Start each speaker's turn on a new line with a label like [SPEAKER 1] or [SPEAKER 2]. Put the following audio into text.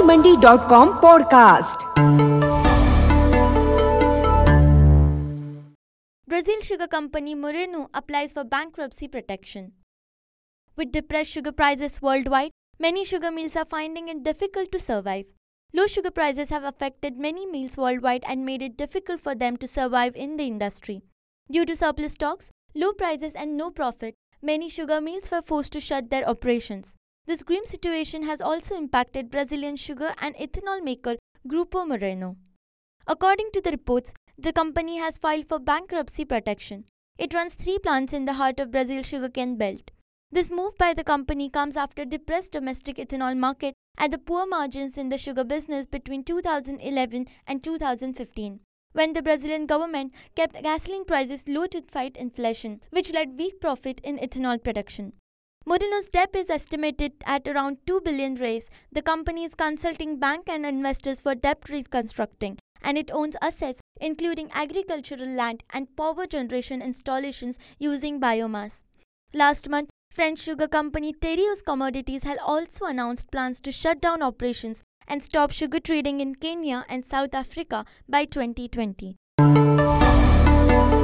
[SPEAKER 1] dailymandi.com podcast.
[SPEAKER 2] Brazil sugar company Moreno applies for bankruptcy protection. With depressed sugar prices worldwide, many sugar mills are finding it difficult to survive. Low sugar prices have affected many mills worldwide and made it difficult for them to survive in the industry. Due to surplus stocks, low prices and no profit, many sugar mills were forced to shut their operations. This grim situation has also impacted Brazilian sugar and ethanol maker Grupo Moreno. According to the reports, the company has filed for bankruptcy protection. It runs 3 plants in the heart of Brazil's sugarcane belt. This move by the company comes after depressed domestic ethanol market and the poor margins in the sugar business between 2011 and 2015, when the Brazilian government kept gasoline prices low to fight inflation, which led weak profit in ethanol production. Moreno's debt is estimated at around 2 billion reais. The company is consulting bank and investors for debt reconstructing, and it owns assets including agricultural land and power generation installations using biomass. Last month, French sugar company Tereos Commodities had also announced plans to shut down operations and stop sugar trading in Kenya and South Africa by 2020.